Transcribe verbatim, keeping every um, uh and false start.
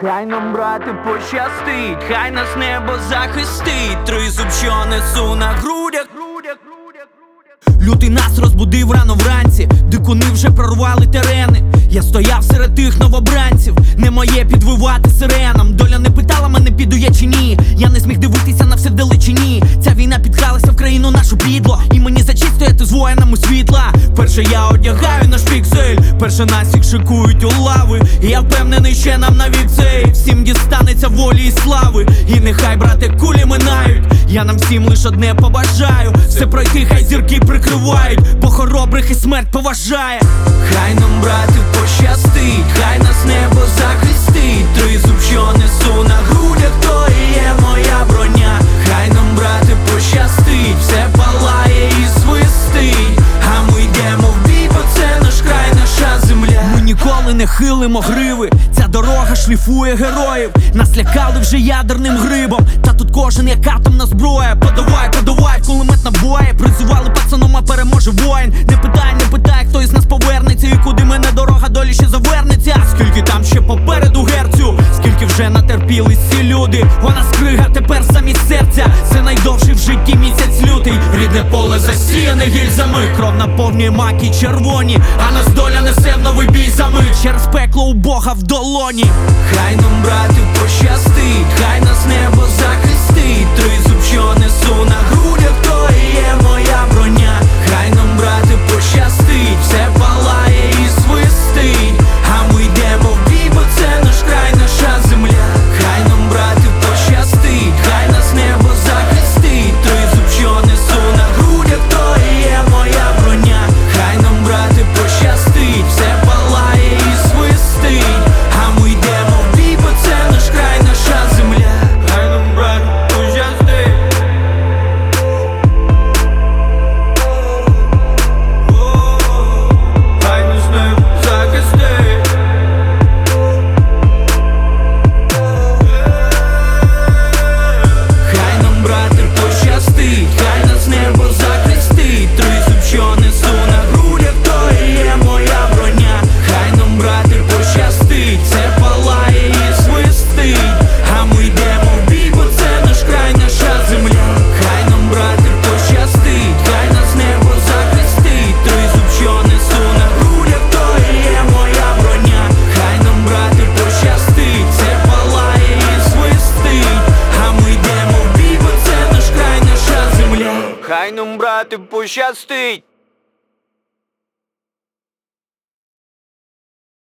Хай нам, брате, пощастить, хай нас небо захистить. Тризуб, що несу на грудях. Лютий нас розбудив рано вранці, дикуни вже прорвали терени. Я стояв серед тих новобранців, не моє підвивати сиренам. Доля не питала мене, піду я чи ні. Я не зміг дивитися на все вдалечині. Ця війна підкралася в країну нашу підло, і мені за честь стояти з воїнами світла. Перше я одягаю наш піксель, перше нас всіх шикують у лави. І я впевнений, ще нам навіть цей всім дістанеться волі і слави. І нехай, брате, кулі минають, я нам всім лиш одне побажаю: все пройти, хай зірки прикривають, бо хоробрих і смерть поважає. Хай нам, брате, пощастить, хай нас небо захистить. Тризуб, що несу на грудях, то і є моя броня. Хай нам, брате, пощастить, все палає і свистить, а ми йдемо в бій, бо це наш край, наша земля. Ми ніколи не хилимо гриви, ця дорога шліфує героїв. Нас лякали вже ядерним грибом, та тут кожен як атомна зброя. Подавай, подавай, кулемет набої. Призивали пацаном, а переможе воїн. Не питай, не питай, хто із нас повернеться, і куди мене дорога долі ще завернеться. Скільки там ще попереду герцю, скільки вже натерпілись ці люди. Вона скрига тепер замість серця, це найдовший в житті місяць лютий. Рідне поле засіяне гільзами, кров наповнює маки червоні, а нас доля несе в новий бій за мить. Через пекло у Бога в долоні. Хай нам, брате, пощастить, хай нас небо захистить. Тризуб, що несу на грудях, то і є моя броня. Хай нам, брате, пощастить, все палає і свистить, а ми йдемо в бій, бо це наш край, наша земля. Хай нам, брате, пощастить, хай нас небо захистить. Тризуб, що несу на грудях, то і є моя броня. Хай нам, брате, пощастить, все палає і свистить, а ми йдемо в бій, бо це наш край, наша земля. Хай нам, брате, пощастить. Хай нас небо захистить. Хай нам, брате, пощастить, хай нас небо захистить. Тризуб, що несу на грудях, то і є моя броня. Хай нам, брате, пощастить, все палає і свистить, а ми йдемо в бій, бо це наш край, наша земля. Хай нам, брате, пощастить, хай нас небо захистить. Тризуб, що несу на грудях, то і є моя броня. Хай нам, брате, пощастить, все палає і свистить, а ми йдемо в бій, бо це наш край, наша земля. Хай нам, брате, пощастить.